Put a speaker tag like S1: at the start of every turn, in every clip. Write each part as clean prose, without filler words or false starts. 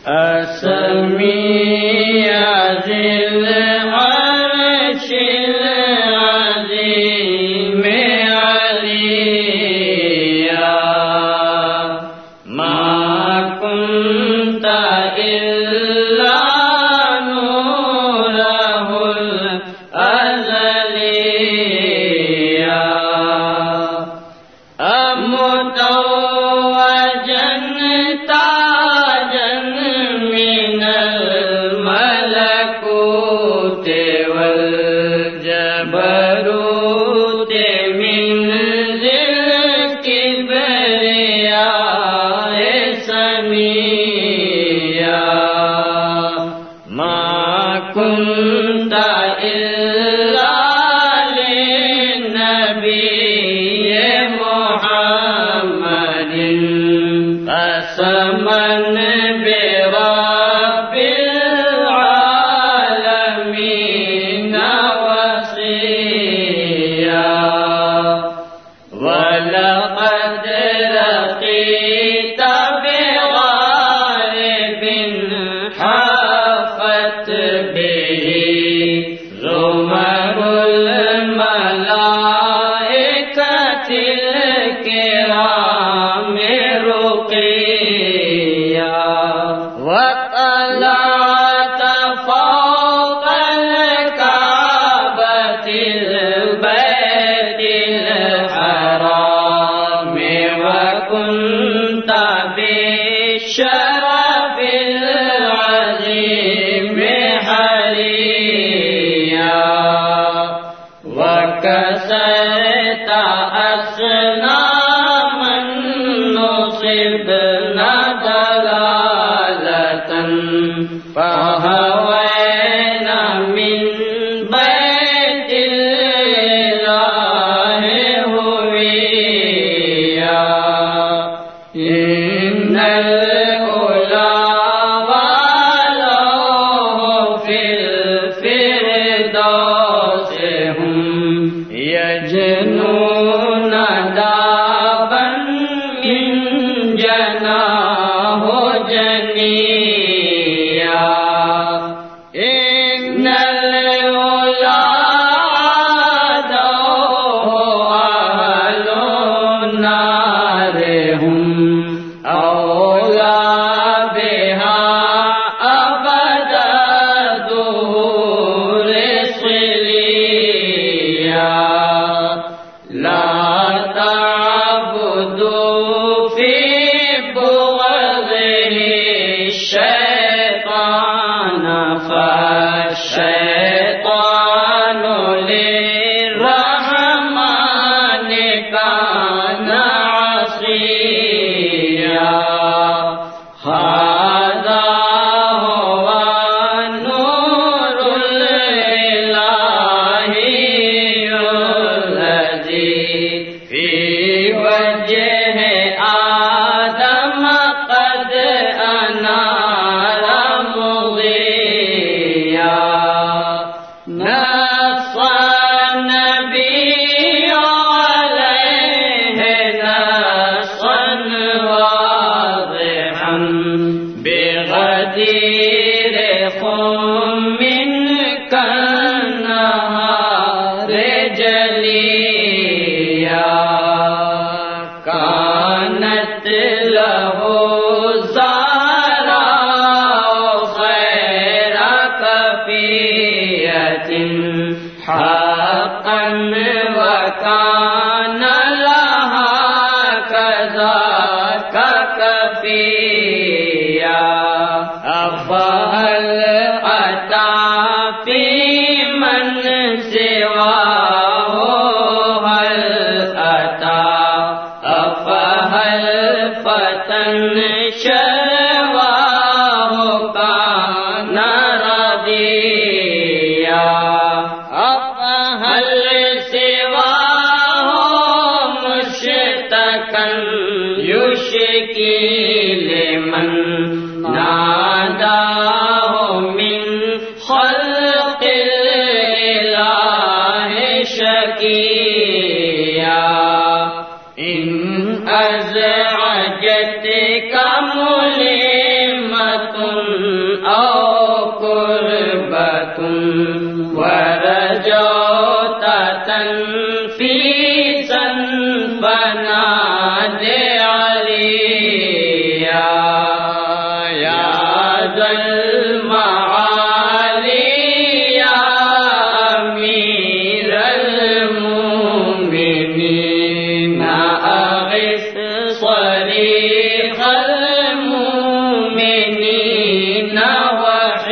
S1: السميع ذي العرش العظيم عليا ما كنت إلا نوره الأزليا متوجا تاجا من الملكوت والجبروت من ذي الكبرياء سميا ما كنت إلا للنبي محمد قسما برب العالمين وصيا ولقد لقيت بغالب حافت به زمر الملائكة الكرام رقيا وطلعت فوق الكعبة البيت الحرام وكنت بالشرف العظيم حريا وكسرت أصناما نصبنا ضلالة فهوينا من بيت الإله هويا إن الأولى والأولى في الفردوس هم يجنون دابا من جناه جنيا إن الأولاد أهل النار هم أولى بها أبدا دهور صليا لا تعبدوا في بغضه الشيطان فالشيطان للرحمن كان عصيا هذا هو النور الإلهي الذي في وجه آدم قد أنار مضيا نص النبي عليه نصا واضحا بغدير خم كالنهار جليا كانت له زهراء خير كفية حقا وكان لها كذاك كفيا أفهل أتى في من سواه هل أتى أفهل فتى شرواه كان رضيا أفهل سواه مشتكا يشكي لمن ناداه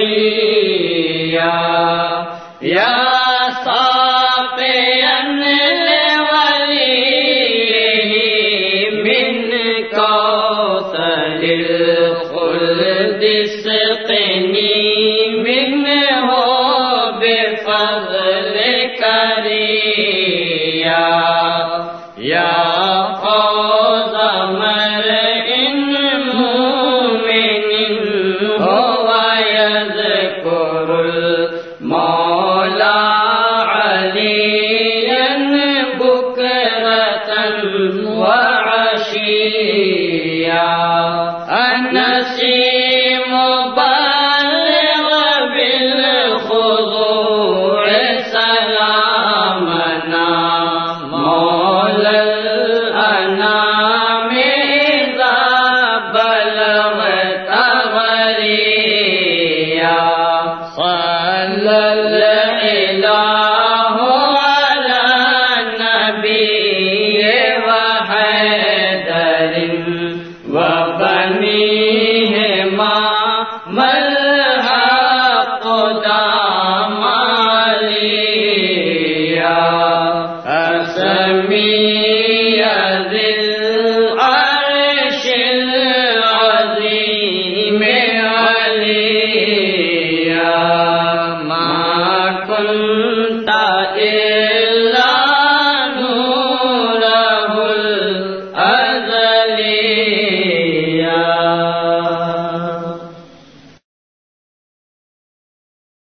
S1: وحيا يا صافيا لوليه من كوثر الخلد اسقني منه بفضلك ريا يا فوز مرء مؤمن هو يذكر المولى عليا بكرة وعشيا النسيم بالغ بالخضوع سلامنا مولى الأنام إذا بلغت غريا صلى الإله على النبي وحيدر وبنيهما ما الحق دام عليا أسمي ذي العرش العظيم عليا ما كنت